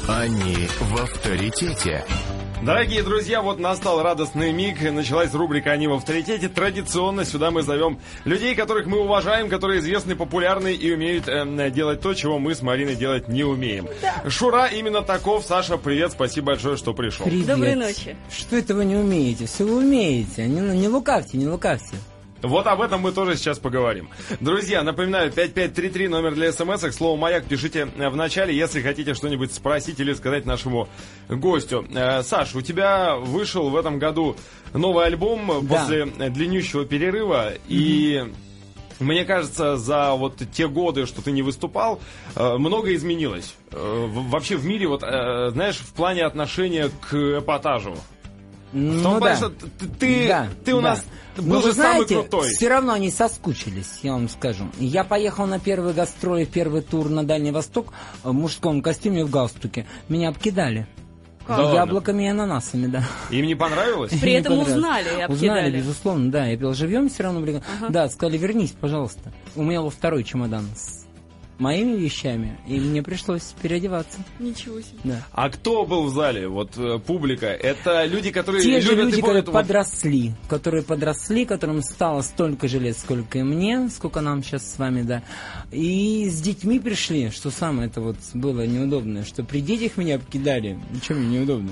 Они в авторитете. Дорогие друзья, вот настал радостный миг, началась рубрика «Они в авторитете». Традиционно сюда мы зовем людей, которых мы уважаем, которые известны, популярны и умеют делать то, чего мы с Мариной делать не умеем. Да. Шура именно таков. Саша, привет, спасибо большое, что пришел. Привет. Доброй ночи. Что это вы не умеете? Все вы умеете. Не лукавьте, не лукавьте. Вот об этом мы тоже сейчас поговорим. Друзья, напоминаю, 5533, номер для смс-ок. Слово «Маяк» пишите в начале, если хотите что-нибудь спросить или сказать нашему гостю. Саш, у тебя вышел в этом году новый альбом после длиннющего перерыва. И мне кажется, за вот те годы, что ты не выступал, многое изменилось. Вообще в мире, вот, знаешь, в плане отношения к эпатажу. Ну да. Что ты у нас был же самый крутой. Все равно они соскучились, я вам скажу. Я поехал на первый гастроль, первый тур на Дальний Восток в мужском костюме в галстуке. Меня обкидали. Да яблоками и ананасами, да. Им не понравилось? При этом узнали и обкидали. Узнали, безусловно, да. Я пел живьем, все равно были. Ага. Да, сказали, вернись, пожалуйста. У меня был второй чемодан с моими вещами, и мне пришлось переодеваться. Ничего себе. Да. А кто был в зале? Вот публика. Это люди, которые те любят же люди, и помнят, которые подросли, которым стало столько же лет, сколько и мне, сколько нам сейчас с вами, да. И с детьми пришли, что самое это вот было неудобное, что при детях меня обкидали. Ничего мне неудобно.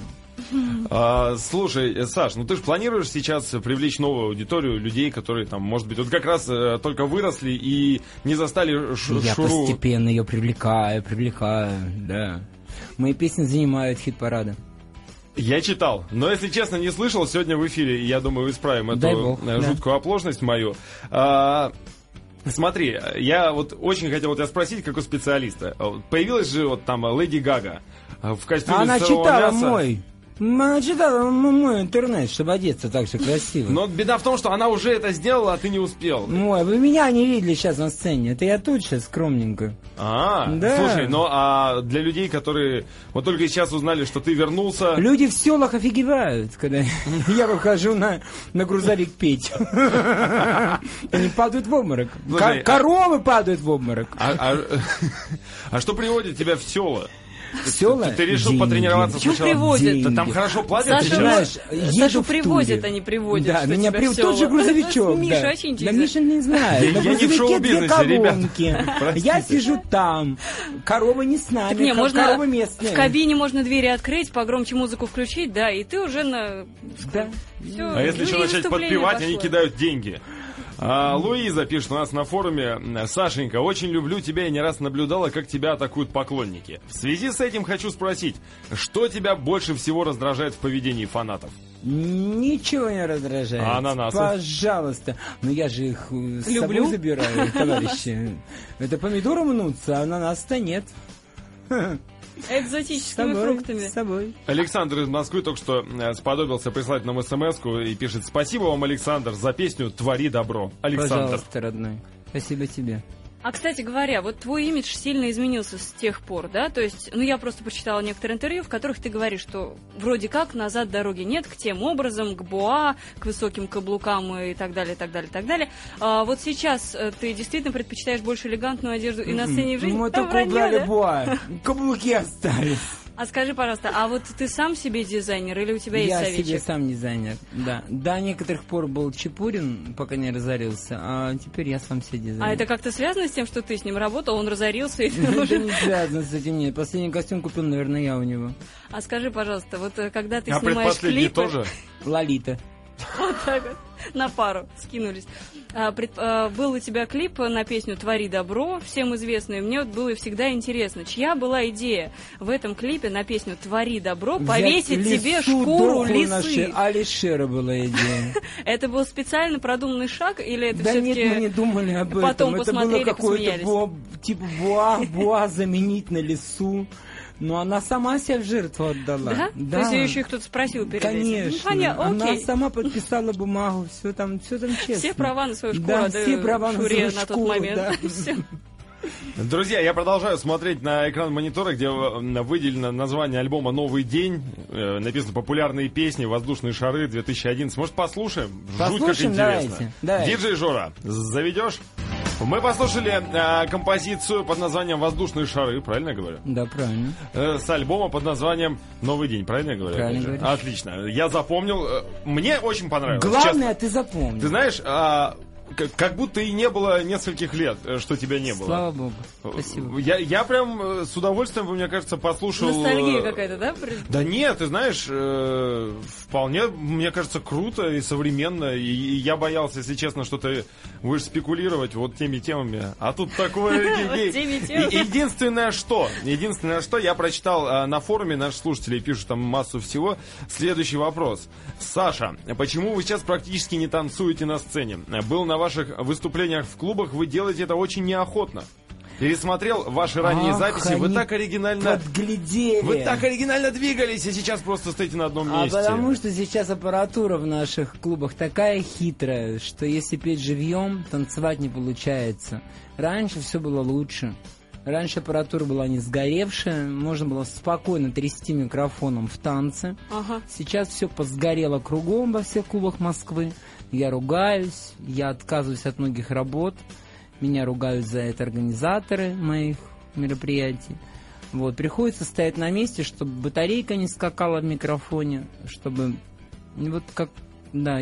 Слушай, Саш, ну ты же планируешь сейчас привлечь новую аудиторию людей, которые там, может быть, вот как раз только выросли и не застали Шуру? Я постепенно ее привлекаю, да. Мои песни занимают хит-парады. Я читал, но, если честно, не слышал. Сегодня в эфире, я думаю, исправим эту жуткую оплошность мою. Смотри, я вот очень хотел тебя спросить, как у специалиста. Появилась же вот там Леди Гага в костюме она сырого читала мяса. Она читала мой интернет, чтобы одеться так же красиво. Но беда в том, что она уже это сделала, а ты не успел. Ой, вы меня не видели сейчас на сцене. Это я тут сейчас скромненько. Да. Слушай, ну а для людей, которые вот только сейчас узнали, что ты вернулся... Люди в селах офигевают, когда я выхожу на грузовик петь. Они падают в обморок. Коровы падают в обморок. А что приводит тебя в села? Села? Ты решил потренироваться сначала? Почему привозят? Да там хорошо платят. Сашу привозят, а не приводят. Да, меня приводят. Тот же грузовичок. Миша, очень да, Миша не знает. Я не в шоу-бизнесе, ребята. Я сижу там. Коровы не с нами, коровы местные. В кабине можно двери открыть, погромче музыку включить, да, и ты уже на... Да. А если еще начать подпевать, они кидают деньги. Луиза пишет у нас на форуме: Сашенька, очень люблю тебя и не раз наблюдала, как тебя атакуют поклонники. В связи с этим хочу спросить, что тебя больше всего раздражает в поведении фанатов? Ничего не раздражает. А ананасы? Пожалуйста. Но я же их с собой забираю, товарищи. Это помидоры мнутся, а ананас-то нет. Экзотическими фруктами. С собой. Александр из Москвы только что сподобился прислать нам смс-ку и пишет: спасибо вам, Александр, за песню «Твори добро». Александр. Пожалуйста, родной. Спасибо тебе. А, кстати говоря, вот твой имидж сильно изменился с тех пор, да? То есть, ну, я просто прочитала некоторые интервью, в которых ты говоришь, что вроде как назад дороги нет к тем образом, к боа, к высоким каблукам и так далее, так далее, так далее. А вот сейчас ты действительно предпочитаешь больше элегантную одежду и на сцене, и в жизни? Мы только убрали боа, каблуки остались. А скажи, пожалуйста, а вот ты сам себе дизайнер или у тебя есть советчик? Я себе сам дизайнер, да. До некоторых пор был Чепурин, пока не разорился, а теперь я сам себе дизайнер. А это как-то связано с тем, что ты с ним работал, он разорился? И это не связано с этим, нет. Последний костюм купил, наверное, я у него. А скажи, пожалуйста, вот когда ты снимаешь клипы... предпоследний тоже? Лолита. Вот так вот, на пару скинулись. Был у тебя клип на песню «Твори добро», всем известный. Мне вот было всегда интересно, чья была идея в этом клипе на песню «Твори добро» повесить себе шкуру лисы? Алишера была идея. Это был специально продуманный шаг или это да все-таки... Да нет, мы не думали об этом. Потом это посмотрели, было посмеялись. Типа буа заменить на лису. Но она сама себя в жертву отдала. Да? Да. То есть ее еще кто-то спросил перед этим? Конечно. Она сама подписала бумагу, все там честно. Все права на свою шкуру, да, все права на свою на тот момент. Да. Друзья, я продолжаю смотреть на экран монитора, где выделено название альбома «Новый день». Написано «Популярные песни. Воздушные шары 2011». Может, послушаем? Жуть как интересно. Давайте. Диджей Жора, заведешь? Мы послушали композицию под названием «Воздушные шары», правильно я говорю? Да, правильно. С альбома под названием «Новый день», правильно я говорю? Правильно говоришь. Отлично. Я запомнил. Мне очень понравилось. Главное, честно. ты запомни. Ты знаешь, как будто и не было нескольких лет, что тебя не было. Слава богу. Спасибо. Я прям с удовольствием, мне кажется, послушал... Ностальгия какая-то, да? Да нет, ты знаешь, вполне, мне кажется, круто и современно. И я боялся, если честно, что ты будешь спекулировать вот теми темами. А тут такое... Единственное, что я прочитал на форуме, наши слушатели пишут там массу всего. Следующий вопрос. Саша, почему вы сейчас практически не танцуете на сцене? Был на ваших выступлениях в клубах, вы делаете это очень неохотно. Пересмотрел ваши ранние записи, вы так оригинально... Подглядели. Вы так оригинально двигались, и сейчас просто стоите на одном месте. А потому что сейчас аппаратура в наших клубах такая хитрая, что если петь живьем, танцевать не получается. Раньше все было лучше. Раньше аппаратура была не сгоревшая, можно было спокойно трясти микрофоном в танце. Ага. Сейчас все посгорело кругом во всех клубах Москвы. Я ругаюсь, я отказываюсь от многих работ. Меня ругают за это организаторы моих мероприятий. Вот, приходится стоять на месте, чтобы батарейка не скакала в микрофоне, чтобы... Вот как... Да,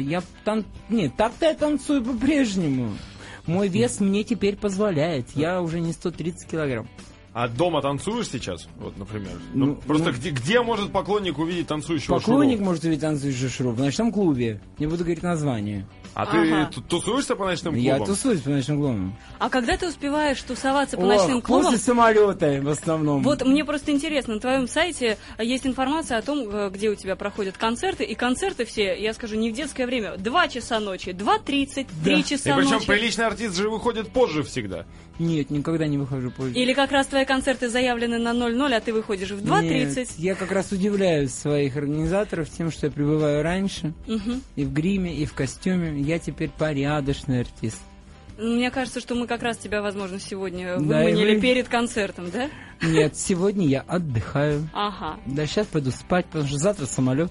Нет, так-то я танцую по-прежнему. Мой вес мне теперь позволяет. Я уже не 130 килограмм. А дома танцуешь сейчас? Вот, например. Просто где может поклонник увидеть танцующего Поклонник Шуру? может увидеть танцующего Шуру в ночном клубе. Не буду говорить название. А ты тусуешься по ночным клубам? Я тусуюсь по ночным клубам. А когда ты успеваешь тусоваться по ночным клубам? После самолета в основном. Вот мне просто интересно, на твоем сайте есть информация о том, где у тебя проходят концерты, и концерты все, я скажу, не в детское время, 2 часа ночи, 2:30, 3 часа И причем ночи. приличный артист же выходит позже всегда. Нет, никогда не выхожу позже. Или как раз твои концерты заявлены на 00, а ты выходишь в 2:30. Нет, я как раз удивляю своих организаторов тем, что я прибываю раньше, и в гриме, и в костюме. Я теперь порядочный артист. Мне кажется, что мы как раз тебя, возможно, сегодня Да, выманили перед концертом, да? Нет, сегодня я отдыхаю. Ага. Да, сейчас пойду спать, потому что завтра самолет.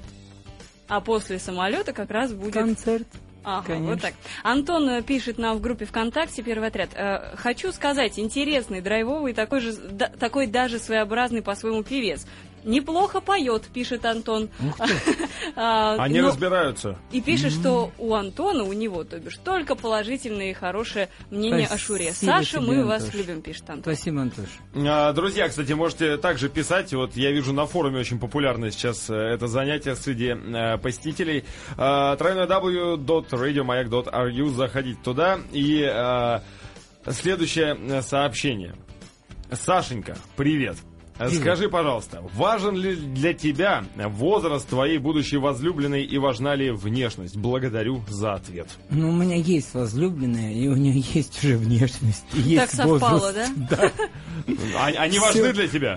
А после самолета как раз будет... Концерт. Ага, Конечно. вот так. Антон пишет нам в группе ВКонтакте, первый отряд. Хочу сказать, интересный, драйвовый, такой даже своеобразный по-своему певец. Неплохо поет, пишет Антон. Они разбираются. И пишет, что у Антона, у него, то бишь, только положительное и хорошее мнение о Шуре. Спасибо Саша, тебе, мы вас Антош. любим, пишет Антон. Спасибо, Антош. Друзья, кстати, можете также писать. Вот я вижу на форуме очень популярно сейчас это занятие среди посетителей. www.radiomayak.ru. Заходите туда. И следующее сообщение. Сашенька, привет. Скажи, пожалуйста, важен ли для тебя возраст твоей будущей возлюбленной и важна ли внешность? Благодарю за ответ. Ну, у меня есть возлюбленная, и у нее есть уже внешность. И есть Так совпало, возраст. да? Они важны для тебя?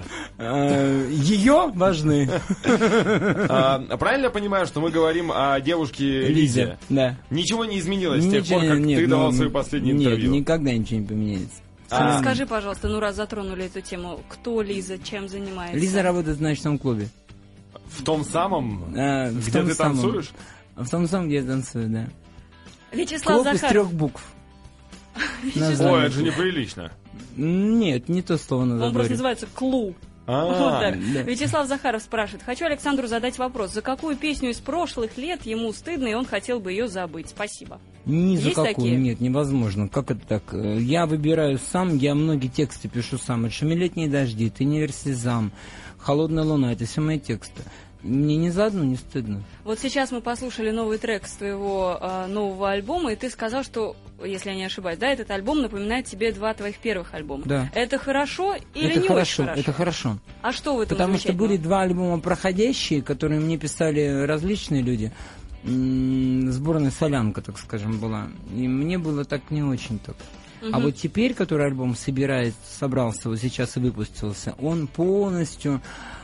Ее важны. Правильно я понимаю, что мы говорим о девушке Лизе? Да. Ничего не изменилось с тех пор, как ты давал свои последние интервью? Нет, никогда ничего не поменяется. Скажи, пожалуйста, ну раз затронули эту тему, кто Лиза, чем занимается? Лиза работает в ночном клубе. В том самом, В где том ты самом. танцуешь? В том самом, где я танцую, да. Вячеслав Клуб из Захаров. 3 букв. Ой, это же неприлично. Нет, не то слово надо Он просто говорить. называется «Клу». Вот так. да. Вячеслав Захаров спрашивает. Хочу Александру задать вопрос. За какую песню из прошлых лет ему стыдно, и он хотел бы ее забыть? Спасибо. Ни за Есть какую, такие? нет, невозможно. Как это так? Я выбираю сам, я многие тексты пишу сам. Это «Шумелетние дожди», «Ты не версизам», «Холодная луна», это все мои тексты. Мне ни за одну не стыдно. Вот сейчас мы послушали новый трек с твоего нового альбома, и ты сказал, что, если я не ошибаюсь, да, этот альбом напоминает тебе 2 твоих первых альбома. Да. Это хорошо или Это не хорошо, очень хорошо? это хорошо. А что в этом Потому что замечательного? были 2 альбома проходящие, которые мне писали различные люди. Сборная солянка, так скажем, была. И мне было так не очень так. А вот теперь, который альбом собрался вот сейчас и выпустился, он полностью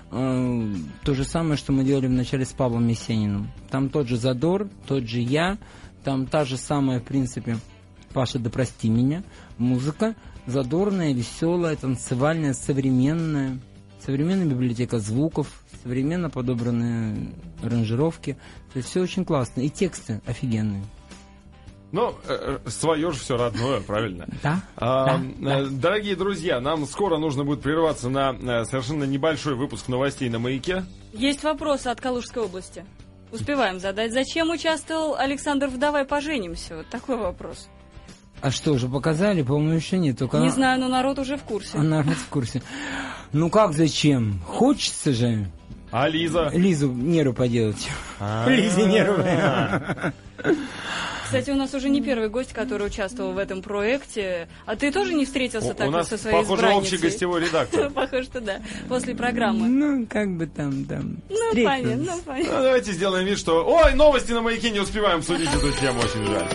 то же самое, что мы делали вначале с Павлом Есениным. Там тот же задор, тот же я, там та же самая, в принципе, Паша, да прости меня, музыка задорная, веселая, танцевальная, современная. Современная библиотека звуков, современно подобранные аранжировки. То есть все очень классно. И тексты офигенные. Ну, свое же все родное, правильно? Да. Дорогие друзья, нам скоро нужно будет прерваться на совершенно небольшой выпуск новостей на «Маяке». Есть вопросы от Калужской области. Успеваем задать. Зачем участвовал Александр в «Давай поженимся»? Вот такой вопрос. А что, уже показали? По-моему, еще нет. Только Не знаю, но народ уже в курсе. народ в курсе. Ну как, зачем? Хочется же. А Лиза? Лизу нервы поделать. Лизе нервы. Кстати, у нас уже не первый гость, который участвовал в этом проекте. А ты тоже не встретился так у нас, со своей похоже, избранницей? общий гостевой редактор. Похоже, что да. После программы. Ну, как бы там. Ну, понятно, Ну, давайте сделаем вид, что... Ой, новости на «Маяке», не успеваем обсудить эту тему, очень жаль.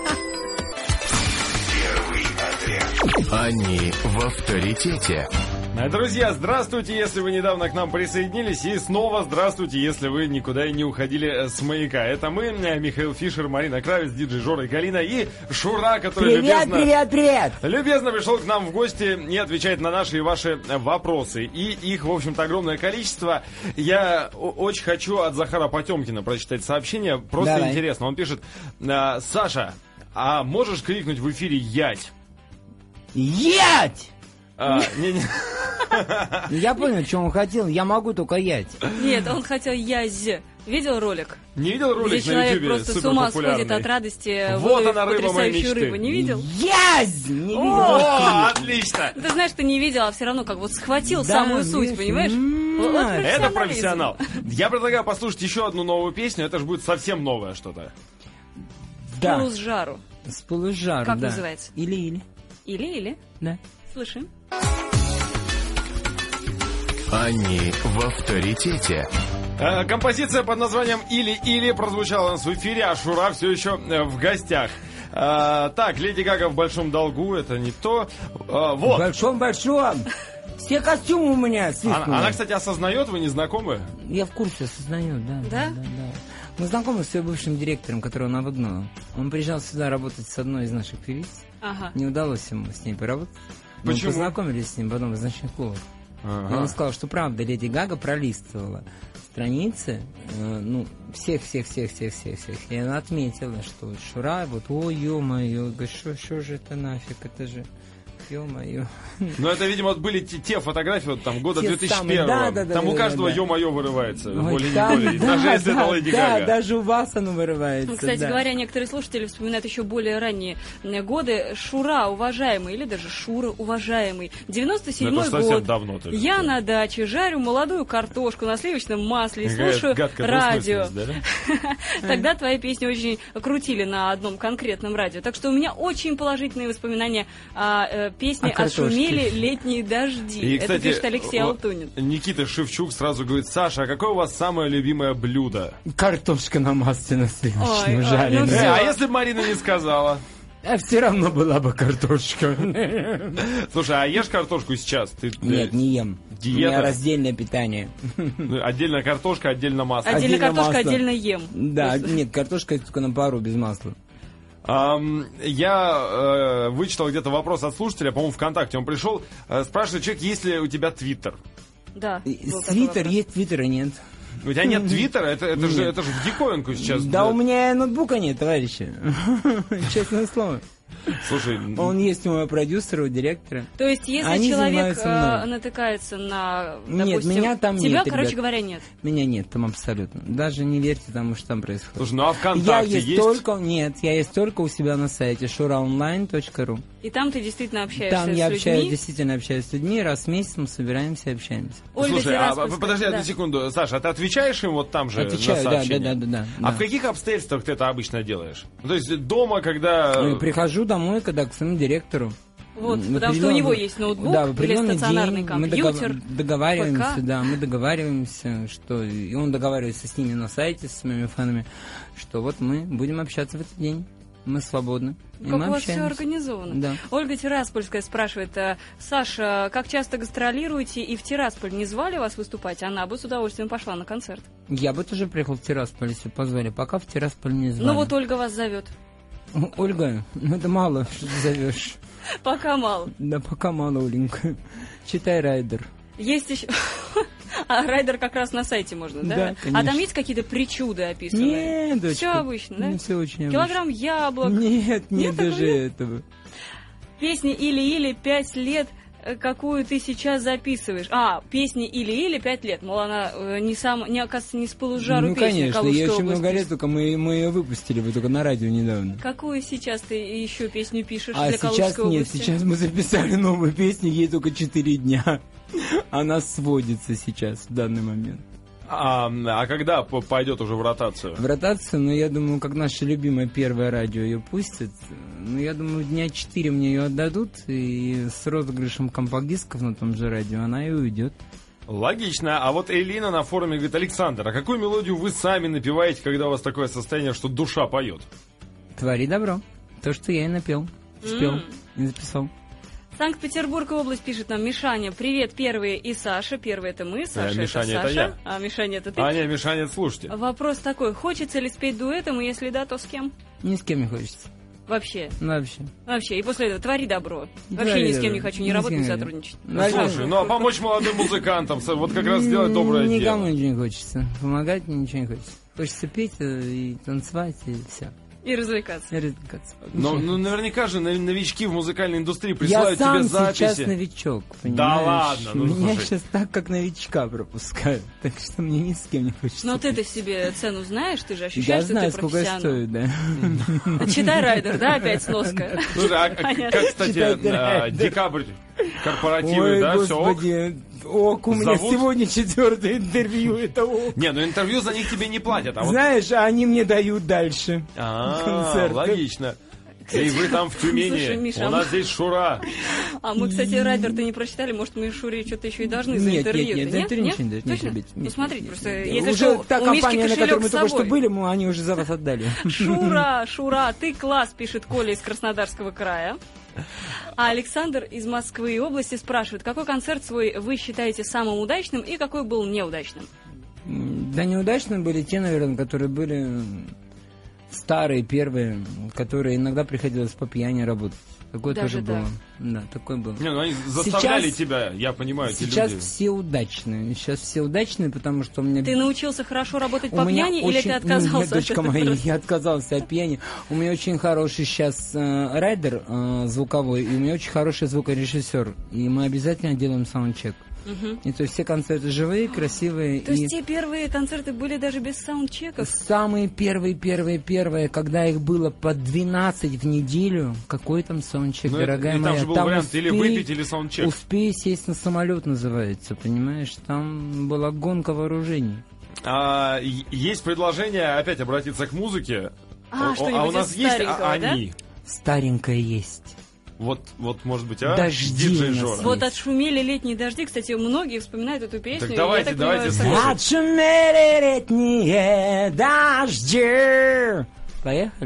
Они в авторитете. Друзья, здравствуйте, если вы недавно к нам присоединились, и снова здравствуйте, если вы никуда и не уходили с «Маяка». Это мы, Михаил Фишер, Марина Кравец, диджей Жора и Галина, и Шура, который любезно пришел к нам в гости и отвечает на наши и ваши вопросы. И их, в общем-то, огромное количество. Я очень хочу от Захара Потемкина прочитать сообщение, просто Давай. интересно. Он пишет: Саша, а можешь крикнуть в эфире «Ять»? Ять! Не-не. Я понял, что он хотел. Я могу только ять. Нет, он хотел язь. Видел ролик? Не видел ролик Где на человек Ютубе просто с ума суперпопулярный? сходит от радости, Вот выловив она, рыба моей потрясающую мечты. рыбу. Не видел? Язь! Не видел. О, отлично! Ты знаешь, ты не видел, а все равно как вот схватил Да, самую суть, видишь? понимаешь? Вот Это профессионализм. профессионал. Я предлагаю послушать еще одну новую песню. Это же будет совсем новое что-то. Да. Пылу с жару. С пылу с жару, Как да. называется? Или. Или. Да. Слышим. Они в авторитете. Композиция под названием «Или-или» прозвучала у нас в эфире, а Шура все еще в гостях. Так, Леди Гага в большом долгу, это не то. Вот. Большом. Все костюмы у меня свистнули. Она, кстати, осознает, вы не знакомы? Я в курсе, осознаю, да. Да? Мы знакомы с ее бывшим директором, которого она выгнала. Он приезжал сюда работать с одной из наших певиц. Ага. Не удалось ему с ней поработать. Мы Почему? познакомились с ним в одном из ночных клубов. И он сказал, что правда, Леди Гага пролистывала страницы, всех. И она отметила, что вот Шура, вот, ой, ё-моё, говорит, что же это нафиг, это же, ё-моё. Ну, это, видимо, были те фотографии вот, там, года Те 2001. самые, да, Там у каждого да. ё-моё вырывается, Ой, более-не-более. Даже если это Леди да, Гага. даже у вас оно вырывается. Ну, кстати да. говоря, некоторые слушатели вспоминают еще более ранние годы. Шура, уважаемый, или даже Шура, уважаемый. 97-й Это совсем год. давно только. Я на даче жарю молодую картошку на сливочном масле и Какая слушаю гадкая радио. двусмысленность, да? Тогда твои песни очень крутили на одном конкретном радио. Так что у меня очень положительные воспоминания о песне О картошке. «Отшумели летние дожди». И, Это кстати, пишет Алексей Алтунин. Никита Шевчук сразу говорит: Саша, а какое у вас самое любимое блюдо? Картошка на масле на Ой, сливочном ну жареная. всё. А если бы Марина не сказала? А все равно была бы картошка. Слушай, а ешь картошку сейчас? Ты, Нет, не ем. Диета? У меня раздельное питание. Отдельно картошка, отдельно масло. Отдельно отдельно картошка, масло. отдельно ем. Да, нет, картошка только на пару, без масла. Я вычитал где-то вопрос от слушателя, по-моему, ВКонтакте он пришел, спрашивает человек, есть ли у тебя твиттер? Да. был такой Твиттер вопрос. есть, твиттера нет. У тебя нет твиттера? Это же в диковинку сейчас. Да у меня ноутбука нет, товарищи. Честное слово. Слушай, Он есть у моего продюсера, у директора. То есть, если Они человек занимаются мной. натыкается на, Нет, допустим, меня там тебя, нет, короче ребят. говоря, нет. Меня нет там абсолютно. Даже не верьте тому, что там происходит. слушай, ну а Я ВКонтакте есть есть? только... Нет, я есть только у себя на сайте shuraonline.ru. И там ты действительно общаешься Там с я людьми. действительно общаюсь с людьми. Раз в месяц мы собираемся и общаемся. Ольга Слушай, Тираспольская, подожди да. одну секунду. Саша, а ты отвечаешь им вот там же Отвечаю, на да, сообщения? да. А в каких обстоятельствах ты это обычно делаешь? То есть дома, когда... Ну, и прихожу домой, когда к своему директору. Вот, В потому что у определенный- него есть ноутбук да, в или определенный стационарный день компьютер, мы договариваемся, ПК. да, мы договариваемся, что и он договаривается с ними на сайте, с моими фанами, что вот мы будем общаться в этот день. Мы свободны. И Как мы у вас все общаемся. организовано. Да. Ольга Тираспольская спрашивает: Саша, как часто гастролируете и в Тирасполь не звали вас выступать? Она бы с удовольствием пошла на концерт. Я бы тоже приехал в Тирасполь, если позвали. Пока в Тирасполь не звали. Ну вот Ольга вас зовет. Ольга, ну это мало, что ты зовешь. Пока мало. Да пока мало, Оленька. Читай Райдер. Есть еще... А райдер как раз на сайте можно, да? Да, А конечно. там есть какие-то причуды описаны? Нет, дочка. Все обычно, да? Все очень Килограмм яблок. обычно. Нет, Нет даже такого? этого. Песни или 5 лет, какую ты сейчас записываешь. Песни или 5 лет. Мол, она оказывается, не с пылу с жару Ну, песня. конечно, Калужская ей очень область много лет, пишет. только мы ее выпустили вот только на радио недавно. Какую сейчас ты еще песню пишешь А для сейчас Калужской нет, области? сейчас мы записали новую песню, ей только 4 дня. Она сводится сейчас, в данный момент. А когда пойдет уже в ротацию? В ротацию, я думаю, как наше любимое первое радио ее пустит, я думаю, дня 4 мне ее отдадут, и с розыгрышем компакт-дисков на том же радио она и уйдет. Логично. А вот Элина на форуме говорит: Александр, а какую мелодию вы сами напеваете, когда у вас такое состояние, что душа поет? Твори добро. То, что я и напел, спел и записал. Санкт-Петербург область пишет нам Мишаня. Привет, первые и Саша. Первый это мы, Саша Мишаня, это это Саша. я. А Мишаня это ты. А, не, Мишаня, слушайте. Вопрос такой, хочется ли спеть дуэтом, и если да, то с кем? Ни с кем не хочется. Вообще. Вообще. И после этого твори добро. Вообще Твори ни с кем добро. не хочу Ни ни с работать, кем ни не сотрудничать. Слушай, а помочь молодым музыкантам, вот как раз сделать доброе Никому дело. ничего не хочется. Помогать мне ничего не хочется. Хочется петь и танцевать, и все. И развлекаться. И развлекаться. Но Ничего. наверняка же новички в музыкальной индустрии Я присылают тебе сам записи. сейчас новичок, понимаешь? Да ладно, ну Меня слушай. сейчас так, как новичка пропускают. Так что мне ни с кем не хочется. Но петь. ты-то себе цену знаешь, ты же Я ощущаешь, что знаю, ты сколько я профессионал. стою, да. Читай райдер, да, опять сноска. Слушай, а Понятно. как, кстати, Читайте райдер. декабрь, корпоративы, Ой, да, все ок? господи, ок, у меня Зовут? сегодня 4-е интервью, это ок. Не, ну интервью за них тебе не платят, а вот... Знаешь, а они мне дают дальше. концерт. Логично. И вы там в Тюмени, Слушай, Миша, у нас здесь Шура. А мы, кстати, райдер-то не прочитали, может, мы Шуре что-то еще и должны за интервью. Нет, за интервью ничего не дают, нет, Точно? ребят, Ну, нет, смотрите, нет, просто, нет. если Уже что, та у Мишки компания, на которой кошелек мы с только что собой. были, они уже за вас отдали. Шура, ты класс, пишет Коля из Краснодарского края. А Александр из Москвы и области спрашивает, какой концерт свой вы считаете самым удачным и какой был неудачным? Да, неудачные были те, наверное, которые были старые, первые, которые иногда приходилось по пьяни работать. Такое Даже тоже было. Да, такое было. Не, ну они заставляли Сейчас- тебя, я понимаю, эти Сейчас люди. все удачные. Сейчас все удачные, потому что у меня... Ты научился хорошо работать у по меня пьяни или очень- ты отказался Нет, от дочка этого моя, просто? я отказался от пьяни. У меня очень хороший сейчас райдер звуковой, и у меня очень хороший звукорежиссер. И мы обязательно делаем саундчек. Мгм. И то есть все концерты живые, красивые. То и есть те первые концерты были даже без саундчеков? самые первые, когда их было по 12 в неделю, какой там саундчек, Ну, дорогая и там моя? же был вариант или выпить, или саундчек. Успей сесть на самолет называется, понимаешь? Там была гонка вооружений. Есть предложение опять обратиться к музыке. Что-нибудь у нас из есть старенького, да? они. Старенькое есть. Вот, может быть, а? Дожди Диджей у нас Жора. Вот отшумели летние дожди. Кстати, многие вспоминают эту песню. Так и давайте, я так понимаю, давайте согласна. слушать. Отшумели летние дожди. Поехали?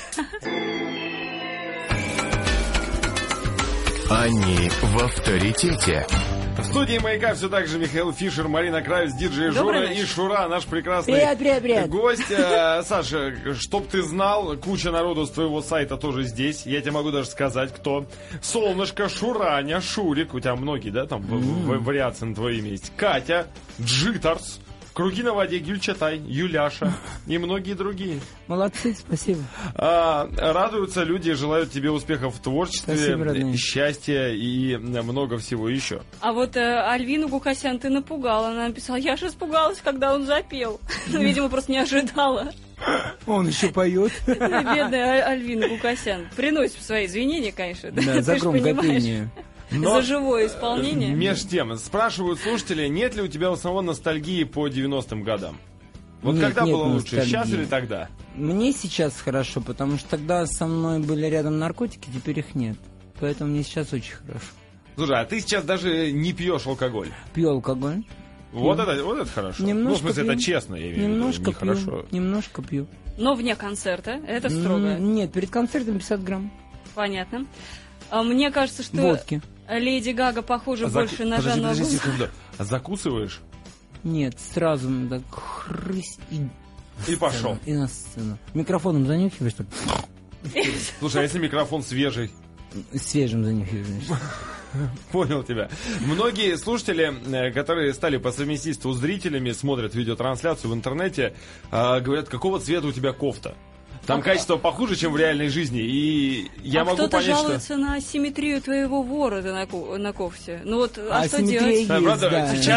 Они в авторитете. В студии «Маяка» все так же Михаил Фишер, Марина Кравец, диджей Доброй Жора ночи. и Шура, наш прекрасный Привет. гость. Саша, чтоб ты знал, куча народу с твоего сайта тоже здесь. Я тебе могу даже сказать, кто. Солнышко, Шураня, Шурик. У тебя многие, да, там вариации на твое имя есть. Катя, Джитарс, Круги на воде, Гюльчатай, Юляша и многие другие. Молодцы, спасибо. Радуются люди, желают тебе успехов в творчестве, Спасибо, родные. счастья и много всего еще. А вот Альвину Гукасян ты напугала. Она написала, я же испугалась, когда он запел. Ну, видимо, просто не ожидала. Он еще поет. Бедная Альвина Гукасян. Приносит свои извинения, конечно. Да, Ты за ж громкое понимаешь. пение. Но- За живое исполнение. Меж тем, спрашивают слушатели, нет ли у тебя у самого ностальгии по 90-м годам? Вот Нет, когда нет было лучше, ностальгии. сейчас или тогда? Мне сейчас хорошо, потому что тогда со мной были рядом наркотики, теперь их нет. Поэтому мне сейчас очень хорошо. Слушай, а ты сейчас даже не пьешь алкоголь. Пью алкоголь. Вот это хорошо. Немножко ну, в смысле, пью. это честно, я имею в виду, Немножко не пью. хорошо. Немножко пью. Но вне концерта. Это строго. Нет, перед концертом 50 грамм Понятно. Мне кажется, что водки. Леди Гага похожа больше на Жанну Подожди Агузу. секунду. А закусываешь Нет, сразу так хрысь и пошел. и на сцену. Микрофоном занюхиваешь, так Слушай, а если микрофон свежий? свежим занюхиваешь, значит. Понял тебя. Многие слушатели, которые стали по совместительству зрителями, смотрят видеотрансляцию в интернете, говорят, какого цвета у тебя кофта. Там качество похуже, чем в реальной жизни. И я могу кто-то понять, жалуется на асимметрию твоего ворота на кофте. Ну вот, что Асимметрия делать? есть, Правда, да. сейчас